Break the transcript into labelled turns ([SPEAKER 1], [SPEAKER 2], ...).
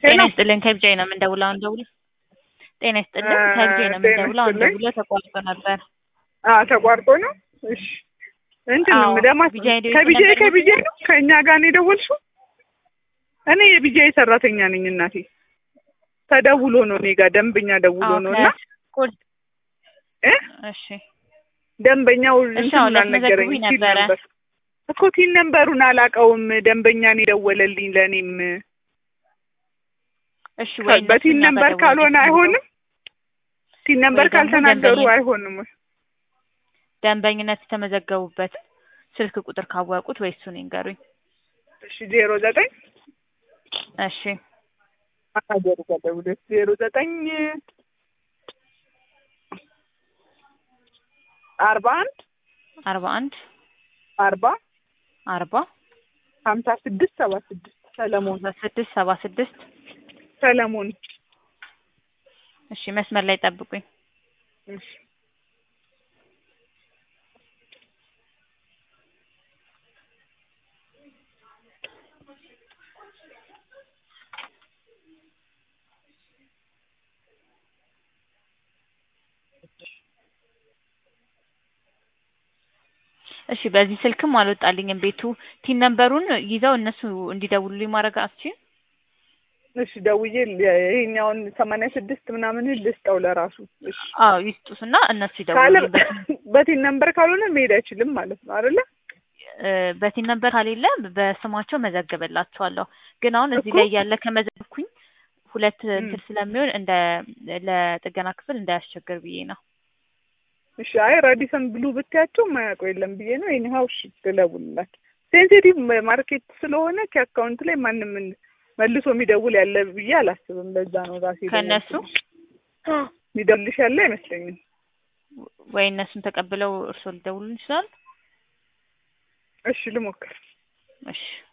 [SPEAKER 1] ጤና ይስጥልኝ ከብቻዬ ነው የምንደውለው እንደውል ጤና ይስጥልኝ ከብቻዬ ነው የምንደውለው እንደውል ተቋርጦ ነበር
[SPEAKER 2] ተቋርጦ ነው እሺ እንትን ለማስ ከቢጄ ነው ከኛ ጋር ነው የደወልሽው እኔ የቢጄ ሰራተኛ ነኝ እናቴ ተደውሎ ነው እኔ ጋር ደንበኛ ደውሎ ነውና
[SPEAKER 1] እሺ
[SPEAKER 2] ደንበኛው እንትን አልነገረኝ ነበር እኮ ቲን ነምበሩን አላውቀውም ደንበኛ ነው የደወለልኝ ለኔም እሺ ወይ በቲን ነምበር ካልሆነ አይሆንም ቲን ነምበር ካልተናገሩ አይሆንም
[SPEAKER 1] ደንበኝነት የተመዘገቡበት ስልክ ቁጥር ካወቁት ወይ እሱን ይንገሩኝ
[SPEAKER 2] እሺ 09
[SPEAKER 1] እሺ
[SPEAKER 2] 09 41 40 56 76 ሰለሞን
[SPEAKER 1] 76
[SPEAKER 2] ሰለሞን
[SPEAKER 1] እሺ መስመር ላይ ጠብቁኝ
[SPEAKER 2] እሺ
[SPEAKER 1] እሺ በዚህ ስልክም አልወጣልኝም ቤቱ ቲን ነምበሩን ይዘው እነሱ እንዲደውሉልኝ ማድረግ አትችይም
[SPEAKER 2] እሺ ደውዬ ይሄኛውን 86 ምናምን ልስጠው ለራሱ እሺ
[SPEAKER 1] አዎ ይስጡስና እነሱ ይደውሉልኝ
[SPEAKER 2] በቲን ነምበር ካልሆነ መሄድ አይችልም ማለት ነው አይደለ
[SPEAKER 1] በቲን ነምበር ካሌለ በስማቸው መዘግበላቸዋለሁ ግን አሁን እዚህ ላይ ያለ ከመዘግኩኝ ሁለት እንትን ስለሚሆን እንደ ለጥገና ክፍል እንዳያስቸግር ብዬ ነው
[SPEAKER 2] እሺ አይ ራዲሰን ብሉ ብታያቸው ማያውቁ የለም ብዬ ነው ይሄን እሺ ትለውልላት ሴንሲቲቭ ማርኬት ስለሆነ ከአካውንት ላይ ማንንም መልሶ የሚደውል ያለ ብዬ አላስብም ለዛ ነው ራሴ
[SPEAKER 1] ከነሱ
[SPEAKER 2] የሚደውልሽ ያለ አይመስለኝም
[SPEAKER 1] ወይ እነሱን ተቀብለው እርሶ ሊደውሉን ይችላል
[SPEAKER 2] እሺ ልሞክር
[SPEAKER 1] እሺ